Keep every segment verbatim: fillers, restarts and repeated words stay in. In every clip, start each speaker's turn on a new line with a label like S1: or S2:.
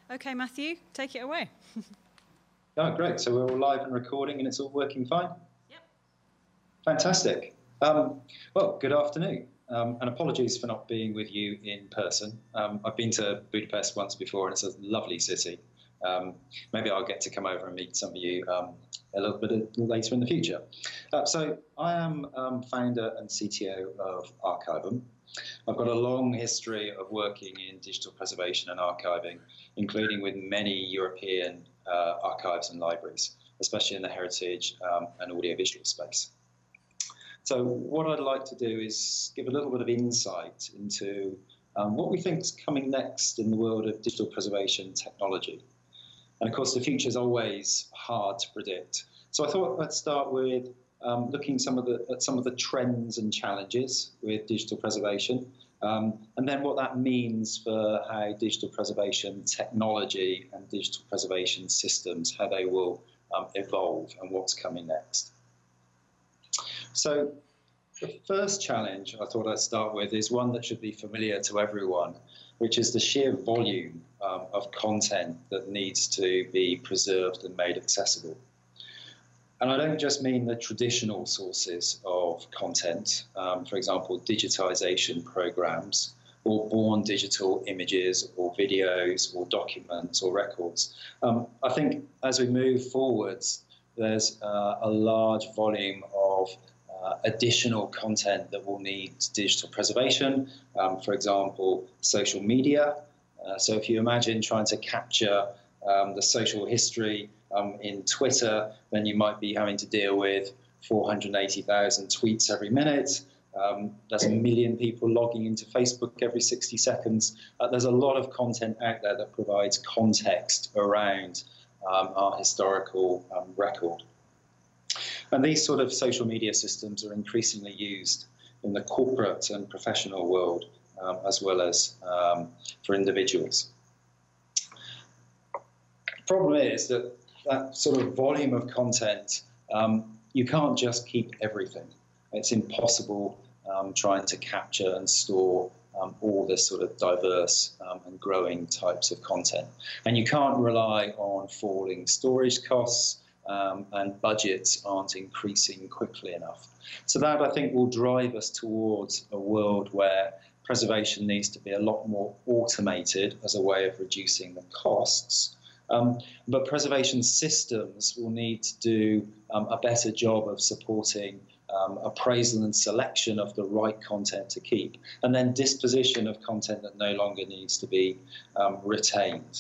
S1: Okay, Matthew, take it away.
S2: Oh, great. So we're all live and recording and it's all working fine?
S1: Yep.
S2: Fantastic. Um, well, good afternoon. Um, and apologies for not being with you in person. Um, I've been to Budapest once before and it's a lovely city. Um, maybe I'll get to come over and meet some of you um, a little bit later in the future. Uh, so I am um, founder and C T O of Archivum. I've got a long history of working in digital preservation and archiving, including with many European uh, archives and libraries, especially in the heritage um, and audiovisual space. So what I'd like to do is give a little bit of insight into um, what we think is coming next in the world of digital preservation technology. And of course, the future is always hard to predict. So I thought let's start with um, looking some of the, at some of the trends and challenges with digital preservation, um, and then what that means for how digital preservation technology and digital preservation systems, how they will um, evolve and what's coming next. So the first challenge I thought I'd start with is one that should be familiar to everyone, which is the sheer volume um, of content that needs to be preserved and made accessible. And I don't just mean the traditional sources of content, um, for example, digitization programs, or born digital images or videos or documents or records. Um, I think as we move forwards, there's uh, a large volume of uh, additional content that will need digital preservation, um, for example, social media. Uh, so if you imagine trying to capture um, the social history um, in Twitter, then you might be having to deal with four hundred eighty thousand tweets every minute. Um, there's a million people logging into Facebook every sixty seconds. Uh, there's a lot of content out there that provides context around um, our historical um, record. And these sort of social media systems are increasingly used in the corporate and professional world, um, as well as um, for individuals. The problem is that that sort of volume of content, um, you can't just keep everything. It's impossible um, trying to capture and store um, all this sort of diverse um, and growing types of content. And you can't rely on falling storage costs, um, and budgets aren't increasing quickly enough. So that, I think, will drive us towards a world where preservation needs to be a lot more automated as a way of reducing the costs. Um, but preservation systems will need to do um, a better job of supporting um, appraisal and selection of the right content to keep, and then disposition of content that no longer needs to be um, retained.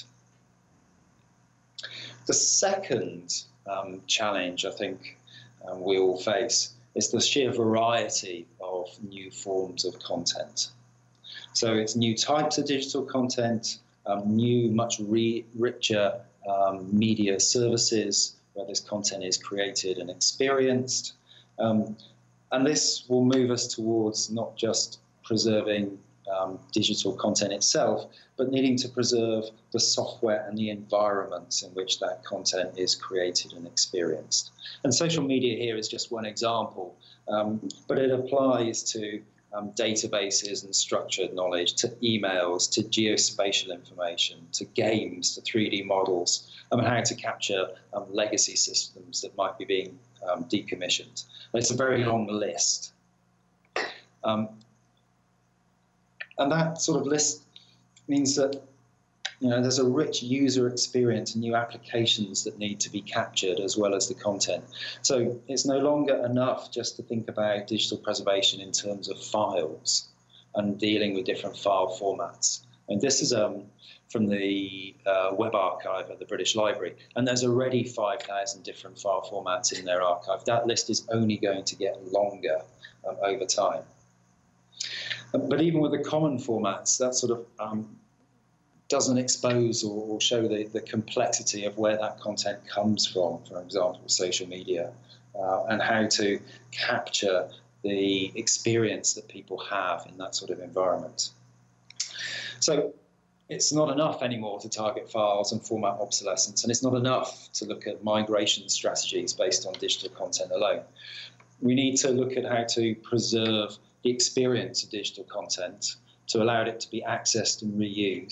S2: The second um, challenge I think um, we all face is the sheer variety of new forms of content. So it's new types of digital content, Um, new, much re richer um, media services where this content is created and experienced. Um, and this will move us towards not just preserving um, digital content itself, but needing to preserve the software and the environments in which that content is created and experienced. And social media here is just one example, um, but it applies to Um, databases and structured knowledge, to emails, to geospatial information, to games, to three D models, and how to capture um, legacy systems that might be being um, decommissioned. And it's a very long list. Um, and that sort of list means that you know, there's a rich user experience and new applications that need to be captured as well as the content. So it's no longer enough just to think about digital preservation in terms of files and dealing with different file formats. And this is um, from the uh, web archive at the British Library. And there's already five thousand different file formats in their archive. That list is only going to get longer um, over time. But even with the common formats, that sort of um, doesn't expose or, or show the, the complexity of where that content comes from, for example, social media, uh, and how to capture the experience that people have in that sort of environment. So it's not enough anymore to target files and format obsolescence, and it's not enough to look at migration strategies based on digital content alone. We need to look at how to preserve the experience of digital content to allow it to be accessed and reused,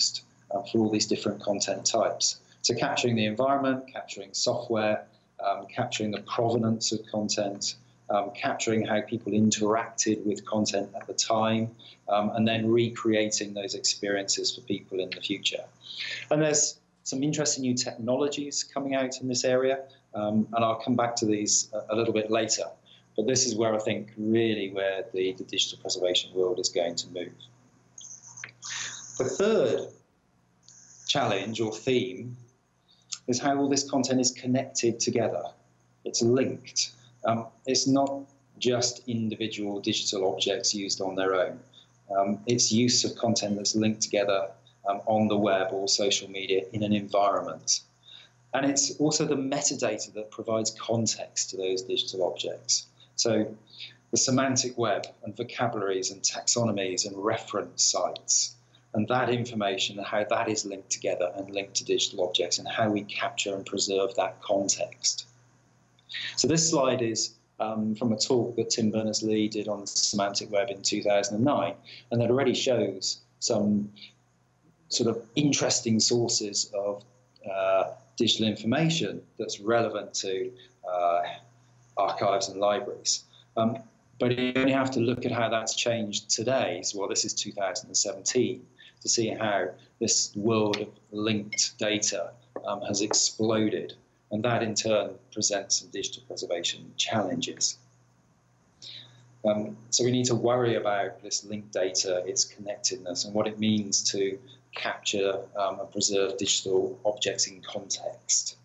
S2: uh, for all these different content types. So capturing the environment, capturing software, um, capturing the provenance of content, um, capturing how people interacted with content at the time, um, and then recreating those experiences for people in the future. And there's some interesting new technologies coming out in this area, um, and I'll come back to these a, a little bit later. But this is where I think really where the, the digital preservation world is going to move. The third challenge or theme is how all this content is connected together. It's linked. Um, it's not just individual digital objects used on their own. Um, it's use of content that's linked together um, on the web or social media in an environment. And it's also the metadata that provides context to those digital objects. So the semantic web and vocabularies and taxonomies and reference sites, and that information and how that is linked together and linked to digital objects and how we capture and preserve that context. So this slide is um, from a talk that Tim Berners-Lee did on the semantic web in two thousand nine, and that already shows some sort of interesting sources of uh, digital information that's relevant to uh, archives and libraries. Um, but you only have to look at how that's changed today. So, well, this is two thousand seventeen, to see how this world of linked data um, has exploded. And that, in turn, presents some digital preservation challenges. Um, so we need to worry about this linked data, its connectedness, and what it means to capture um, and preserve digital objects in context.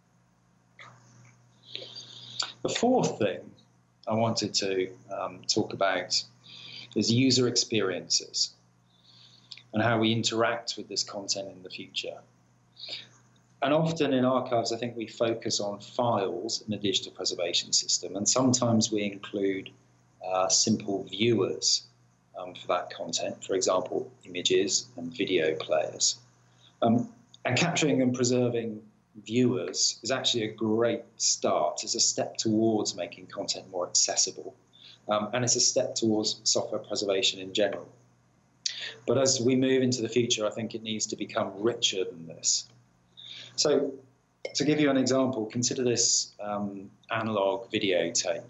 S2: The fourth thing I wanted to um, talk about is user experiences and how we interact with this content in the future. And often in archives, I think we focus on files in a digital preservation system, and sometimes we include uh, simple viewers um, for that content, for example, images and video players. Um, and capturing and preserving viewers is actually a great start. It's a step towards making content more accessible, um, and it's a step towards software preservation in general. But as we move into the future, I think it needs to become richer than this. So, to give you an example, consider this um, analog videotape.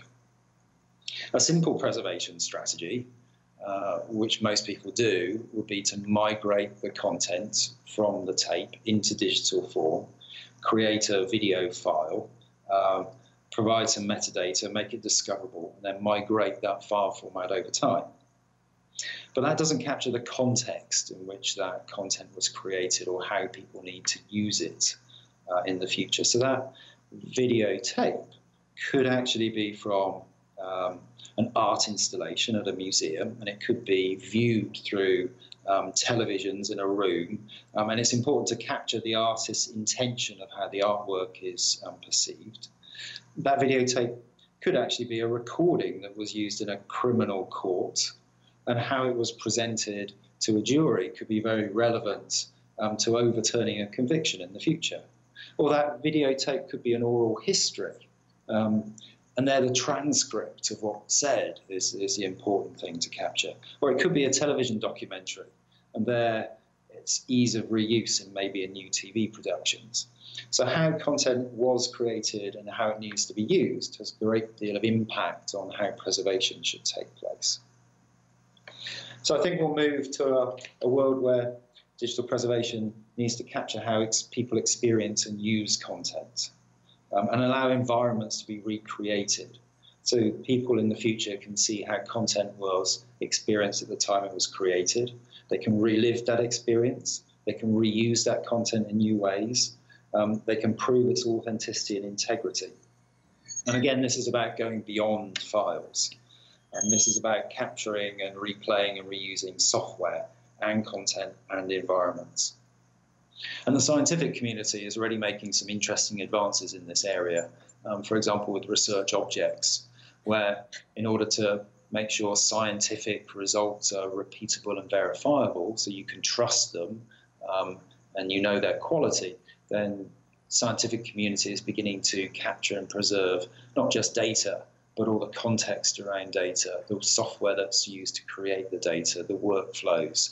S2: A simple preservation strategy, uh, which most people do, would be to migrate the content from the tape into digital form, create a video file, uh, provide some metadata, make it discoverable, and then migrate that file format over time. But that doesn't capture the context in which that content was created or how people need to use it uh, in the future. So that videotape could actually be from um, an art installation at a museum, and it could be viewed through um, televisions in a room. Um, and it's important to capture the artist's intention of how the artwork is um, perceived. That videotape could actually be a recording that was used in a criminal court, and how it was presented to a jury could be very relevant um, to overturning a conviction in the future. Or that videotape could be an oral history, um, and there the transcript of what's said is, is the important thing to capture. Or it could be a television documentary, and there it's ease of reuse in maybe a new T V productions. So how content was created and how it needs to be used has a great deal of impact on how preservation should take place. So I think we'll move to a, a world where digital preservation needs to capture how ex people experience and use content, um, and allow environments to be recreated. So people in the future can see how content was experienced at the time it was created. They can relive that experience. They can reuse that content in new ways. Um, they can prove its authenticity and integrity. And again, this is about going beyond files. And this is about capturing and replaying and reusing software and content and environments. And the scientific community is already making some interesting advances in this area. Um, for example, with research objects, where in order to make sure scientific results are repeatable and verifiable, so you can trust them um, and you know their quality, then scientific community is beginning to capture and preserve not just data, but all the context around data, the software that's used to create the data, the workflows,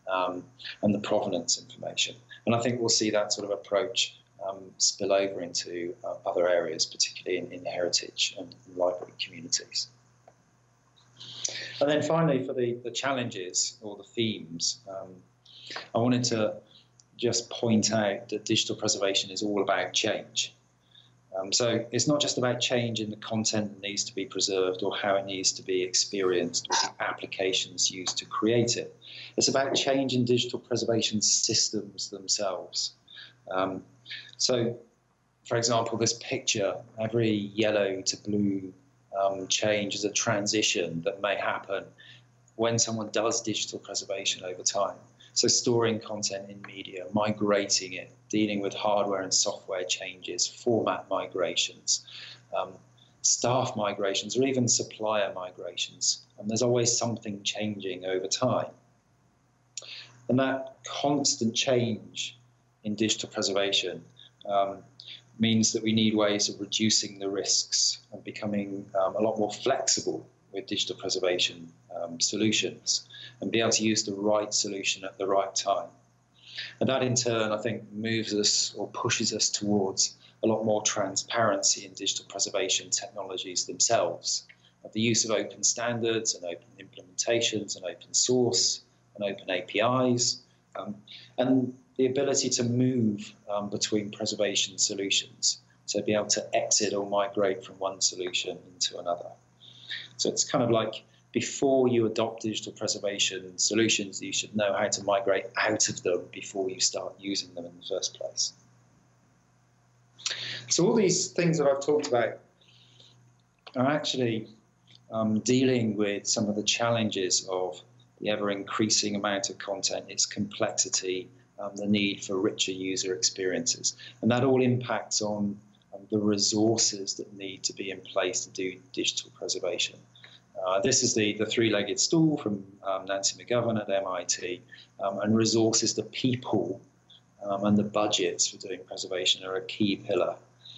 S2: um, and the provenance information. And I think we'll see that sort of approach um, spill over into uh, other areas, particularly in, in heritage and library communities. And then finally, for the, the challenges or the themes, um, I wanted to just point out that digital preservation is all about change. Um, so it's not just about change in the content that needs to be preserved or how it needs to be experienced or the applications used to create it. It's about change in digital preservation systems themselves. Um, so, for example, this picture, every yellow to blue um, change is a transition that may happen when someone does digital preservation over time. So storing content in media, migrating it, dealing with hardware and software changes, format migrations, um, staff migrations, or even supplier migrations. And there's always something changing over time. And that constant change in digital preservation um, means that we need ways of reducing the risks and becoming um, a lot more flexible with digital preservation um, solutions, and be able to use the right solution at the right time. And that in turn, I think, moves us or pushes us towards a lot more transparency in digital preservation technologies themselves, of the use of open standards and open implementations and open source and open A P Is, um, and the ability to move um, between preservation solutions, so be able to exit or migrate from one solution into another. So it's kind of like, before you adopt digital preservation solutions, you should know how to migrate out of them before you start using them in the first place. So all these things that I've talked about are actually um, dealing with some of the challenges of the ever-increasing amount of content, its complexity, um, the need for richer user experiences. And that all impacts on um, the resources that need to be in place to do digital preservation. Uh, this is the, the three-legged stool from um, Nancy McGovern at M I T, um, and resources, the people um, and the budgets for doing preservation are a key pillar.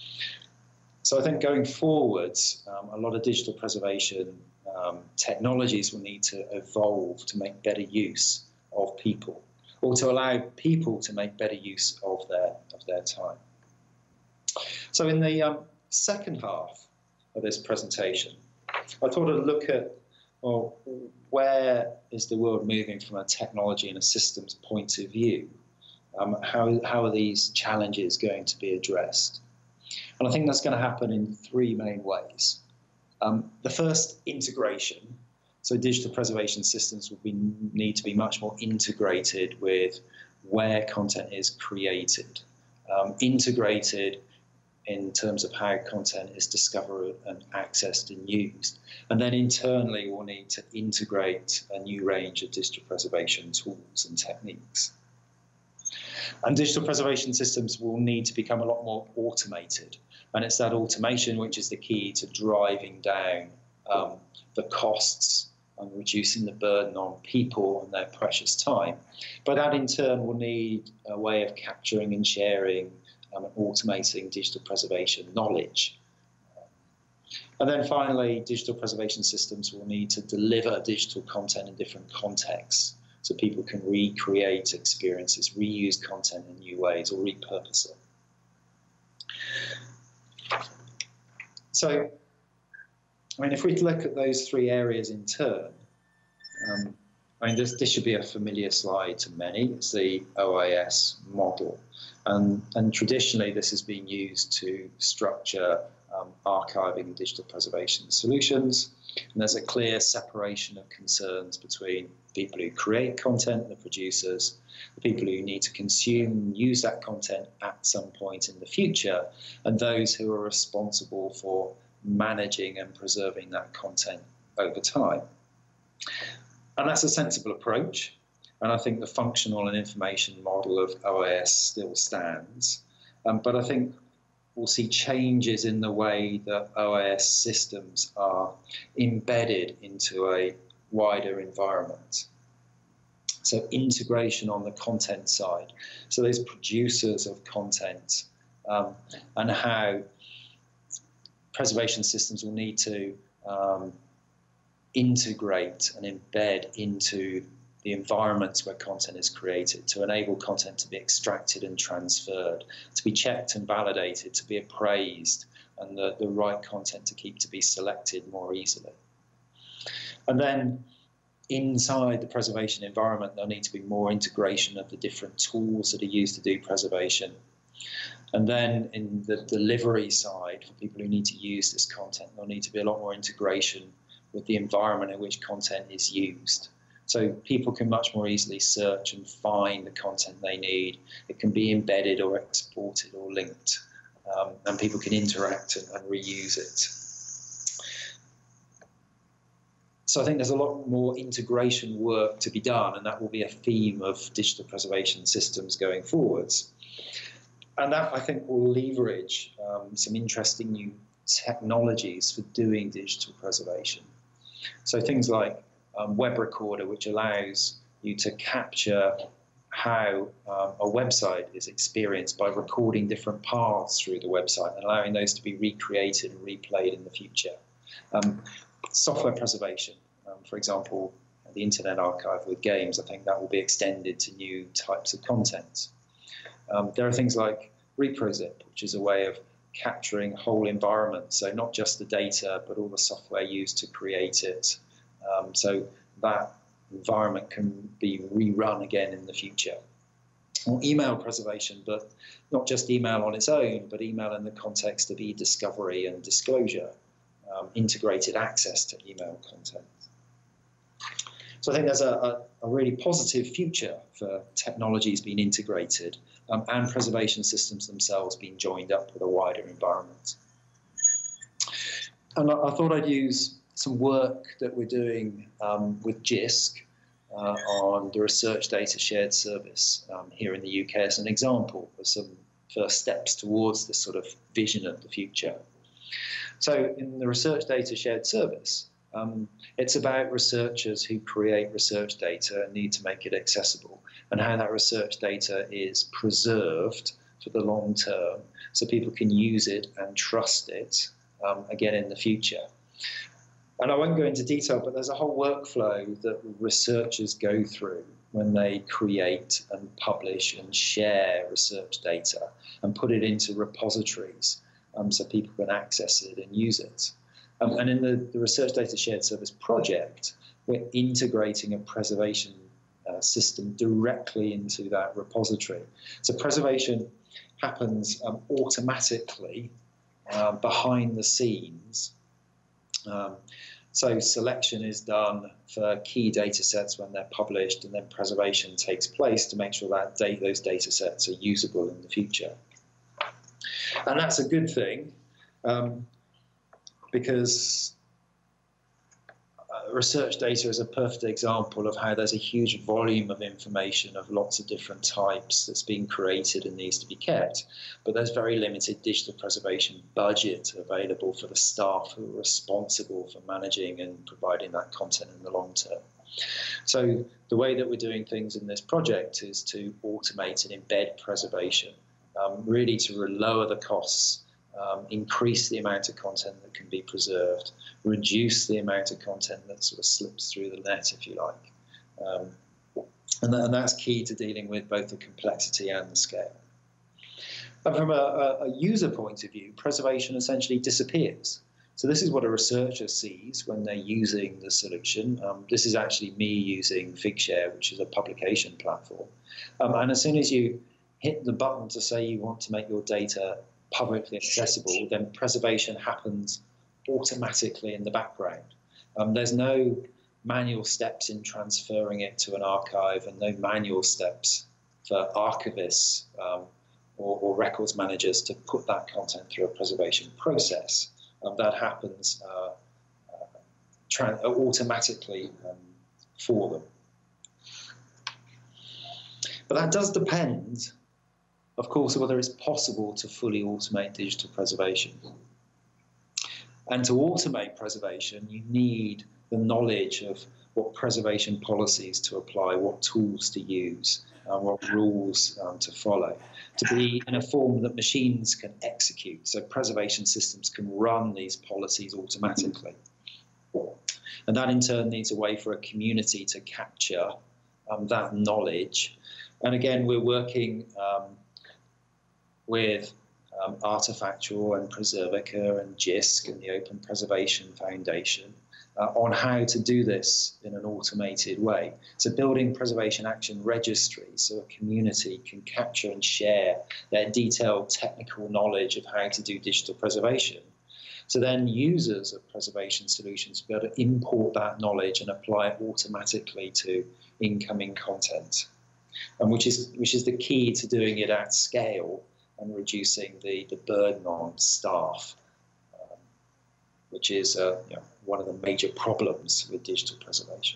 S2: So I think going forwards, um, a lot of digital preservation um, technologies will need to evolve to make better use of people, or to allow people to make better use of their, of their time. So in the um, second half of this presentation, I thought I'd look at, well, where is the world moving from a technology and a systems point of view? Um, how, how are these challenges going to be addressed? And I think that's going to happen in three main ways. Um, the first, integration. So digital preservation systems will be, need to be much more integrated with where content is created, um, integrated in terms of how content is discovered and accessed and used. And then internally, we'll need to integrate a new range of digital preservation tools and techniques. And digital preservation systems will need to become a lot more automated. And it's that automation which is the key to driving down um, the costs and reducing the burden on people and their precious time. But that in turn will need a way of capturing and sharing Um, and automating digital preservation knowledge. And then finally, digital preservation systems will need to deliver digital content in different contexts, so people can recreate experiences, reuse content in new ways, or repurpose it. So, I mean, if we look at those three areas in turn, um, I mean, this, this should be a familiar slide to many. It's the O I S model. And, and traditionally, this has been used to structure um, archiving digital preservation solutions. And there's a clear separation of concerns between people who create content, the producers, the people who need to consume and use that content at some point in the future, and those who are responsible for managing and preserving that content over time. And that's a sensible approach. And I think the functional and information model of O I S still stands. Um, but I think we'll see changes in the way that O I S systems are embedded into a wider environment. So integration on the content side. So those producers of content um, and how preservation systems will need to um, integrate and embed into the environments where content is created, to enable content to be extracted and transferred, to be checked and validated, to be appraised, and the, the right content to keep to be selected more easily. And then inside the preservation environment, there'll need to be more integration of the different tools that are used to do preservation. And then in the delivery side, for people who need to use this content, there'll need to be a lot more integration with the environment in which content is used. So people can much more easily search and find the content they need. It can be embedded or exported or linked, um, and people can interact and, and reuse it. So I think there's a lot more integration work to be done, and that will be a theme of digital preservation systems going forwards. And that, I think, will leverage um, some interesting new technologies for doing digital preservation. So things like um, Web Recorder, which allows you to capture how um, a website is experienced by recording different paths through the website and allowing those to be recreated and replayed in the future. Um, software preservation, um, for example, the Internet Archive with games, I think that will be extended to new types of content. Um, there are things like ReproZip, which is a way of capturing whole environments, so not just the data, but all the software used to create it. Um, so that environment can be rerun again in the future. Or email preservation, but not just email on its own, but email in the context of e-discovery and disclosure, um, integrated access to email content. So I think there's a, a, a really positive future for technologies being integrated um, and preservation systems themselves being joined up with a wider environment. And I, I thought I'd use some work that we're doing um, with JISC uh, on the Research Data Shared Service um, here in the U K as an example of some first steps towards this sort of vision of the future. So in the Research Data Shared Service, Um, it's about researchers who create research data and need to make it accessible, and how that research data is preserved for the long term so people can use it and trust it um, again in the future. And I won't go into detail, but there's a whole workflow that researchers go through when they create and publish and share research data and put it into repositories um, so people can access it and use it. Um, and in the, the Research Data Shared Service project, we're integrating a preservation uh, system directly into that repository. So preservation happens um, automatically uh, behind the scenes. Um, so selection is done for key data sets when they're published, and then preservation takes place to make sure that data, those data sets are usable in the future. And that's a good thing. Um, because uh, research data is a perfect example of how there's a huge volume of information of lots of different types that's being created and needs to be kept, but there's very limited digital preservation budget available for the staff who are responsible for managing and providing that content in the long term. So the way that we're doing things in this project is to automate and embed preservation, um, really to lower the costs, Um, increase the amount of content that can be preserved, reduce the amount of content that sort of slips through the net, if you like. Um, and, that, and that's key to dealing with both the complexity and the scale. And from a, a user point of view, preservation essentially disappears. So this is what a researcher sees when they're using the solution. Um, this is actually me using Figshare, which is a publication platform. Um, and as soon as you hit the button to say you want to make your data publicly accessible, then preservation happens automatically in the background. Um, there's no manual steps in transferring it to an archive, and no manual steps for archivists um, or, or records managers to put that content through a preservation process. Um, that happens uh, uh, automatically um, for them. But that does depend, of course, whether it's possible to fully automate digital preservation. And to automate preservation, you need the knowledge of what preservation policies to apply, what tools to use, uh, what rules um, to follow, to be in a form that machines can execute. So preservation systems can run these policies automatically. And that in turn needs a way for a community to capture um, that knowledge. And again, we're working um, with um, Artifactual and Preservica and JISC and the Open Preservation Foundation uh, on how to do this in an automated way. So building preservation action registries so a community can capture and share their detailed technical knowledge of how to do digital preservation. So then users of preservation solutions be able to import that knowledge and apply it automatically to incoming content, and which is, which is the key to doing it at scale and reducing the, the burden on staff, um, which is uh, you know, one of the major problems with digital preservation.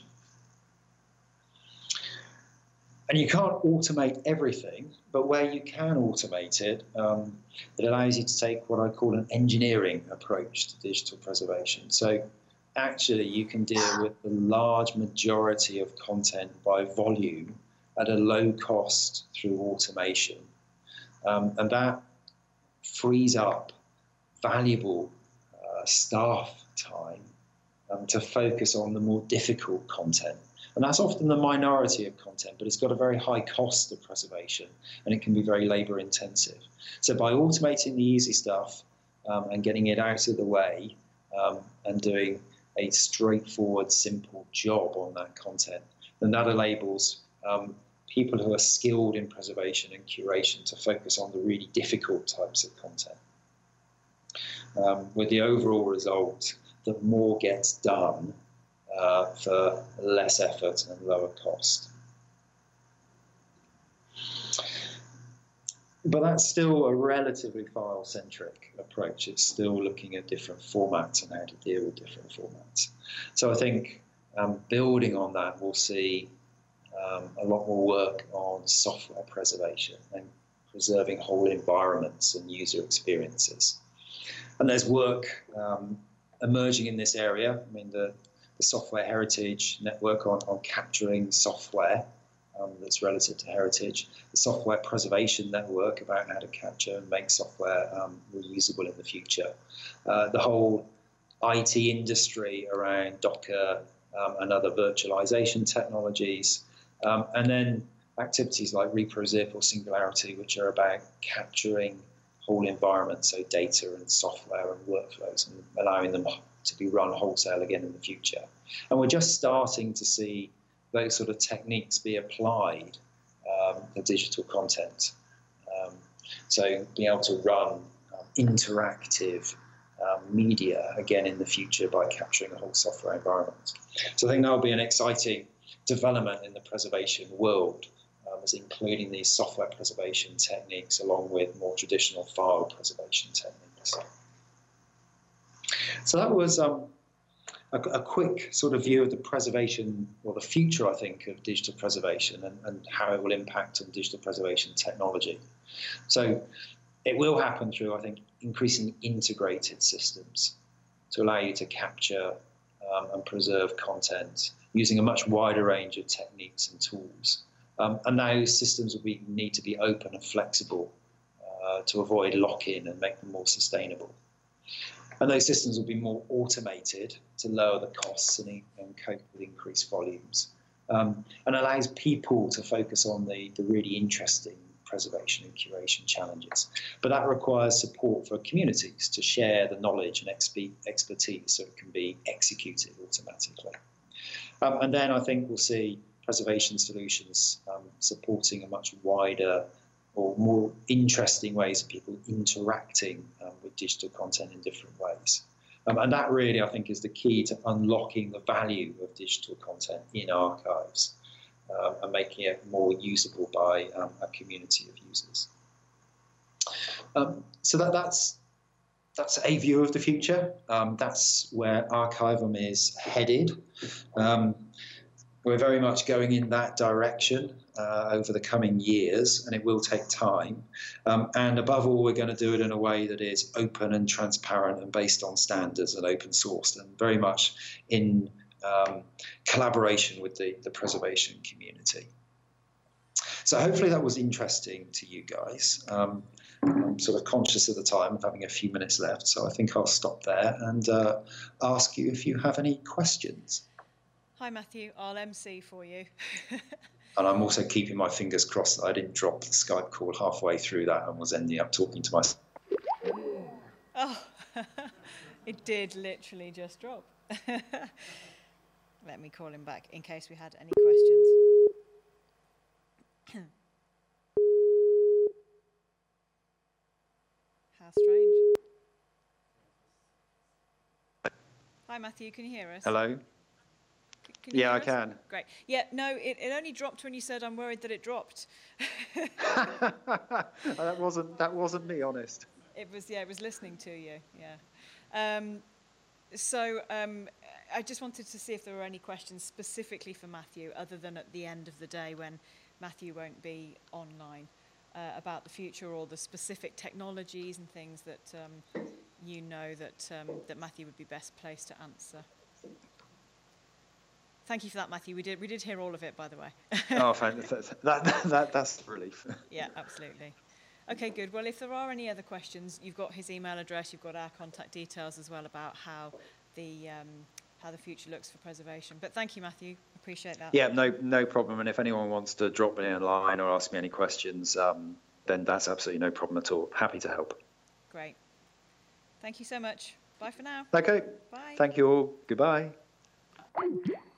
S2: And you can't automate everything, but where you can automate it, um, it allows you to take what I call an engineering approach to digital preservation. So actually you can deal with the large majority of content by volume at a low cost through automation. Um, and that frees up valuable uh, staff time um, to focus on the more difficult content. And that's often the minority of content, but it's got a very high cost of preservation, and it can be very labor intensive. So by automating the easy stuff um, and getting it out of the way um, and doing a straightforward, simple job on that content, then that enables um, people who are skilled in preservation and curation to focus on the really difficult types of content. Um, with the overall result that more gets done uh, for less effort and lower cost. But that's still a relatively file-centric approach. It's still looking at different formats and how to deal with different formats. So I think um, building on that, we'll see um, a lot more work on software preservation and preserving whole environments and user experiences. And there's work um, emerging in this area. I mean, the, the Software Heritage Network on, on capturing software Um, that's relative to heritage, the Software Preservation Network about how to capture and make software um, reusable in the future, uh, the whole I T industry around Docker um, and other virtualization technologies, um, and then activities like ReproZip or Singularity, which are about capturing whole environments, so data and software and workflows, and allowing them to be run wholesale again in the future. And we're just starting to see those sort of techniques be applied um, to digital content. Um, so being able to run um, interactive um, media again in the future by capturing a whole software environment. So I think that will be an exciting development in the preservation world, um, as including these software preservation techniques along with more traditional file preservation techniques. So that was um, A, a quick sort of view of the preservation, or the future, I think, of digital preservation and, and how it will impact on digital preservation technology. So it will happen through, I think, increasingly integrated systems to allow you to capture um, and preserve content using a much wider range of techniques and tools. Um, and those systems will be, need to be open and flexible uh, to avoid lock-in and make them more sustainable. And those systems will be more automated to lower the costs and, and cope with increased volumes, um, and allows people to focus on the, the really interesting preservation and curation challenges. But that requires support for communities to share the knowledge and expertise so it can be executed automatically. Um, and then I think we'll see preservation solutions um, supporting a much wider or more interesting ways of people interacting um, with digital content in different ways. Um, and that really, I think, is the key to unlocking the value of digital content in archives um, and making it more usable by um, a community of users. Um, so that, that's, that's a view of the future. Um, that's where Archivum is headed. Um, we're very much going in that direction Uh, over the coming years, and it will take time. Um, and above all, we're going to do it in a way that is open and transparent and based on standards and open sourced, and very much in um, collaboration with the, the preservation community. So hopefully that was interesting to you guys. Um, I'm sort of conscious of the time of having a few minutes left, so I think I'll stop there and uh, ask you if you have any questions.
S1: Hi, Matthew. I'll M C for you.
S2: And I'm also keeping my fingers crossed that I didn't drop the Skype call halfway through that and was ending up talking to myself.
S1: Oh, it did literally just drop. Let me call him back in case we had any questions. How strange. Hi, Matthew, can you hear us?
S2: Hello?
S1: Can you
S2: yeah,
S1: hear
S2: I
S1: us?
S2: can.
S1: Great. Yeah, no, it, it only dropped when you said, I'm worried that it dropped.
S2: that wasn't that wasn't me, honest.
S1: It was, yeah, it was listening to you, yeah. Um, so um, I just wanted to see if there were any questions specifically for Matthew, other than at the end of the day when Matthew won't be online, uh, about the future or the specific technologies and things that um, you know that, um, that Matthew would be best placed to answer. Thank you for that, Matthew. We did we did hear all of it, by the way.
S2: Oh, fantastic. That, that, that, that's a relief.
S1: Yeah, absolutely. Okay, good. Well, if there are any other questions, you've got his email address, you've got our contact details as well about how the um, how the future looks for preservation. But thank you, Matthew. Appreciate that.
S2: Yeah, no no problem. And if anyone wants to drop me a line or ask me any questions, um, then that's absolutely no problem at all. Happy to help.
S1: Great. Thank you so much. Bye for now.
S2: Okay.
S1: Bye.
S2: Thank you all. Goodbye.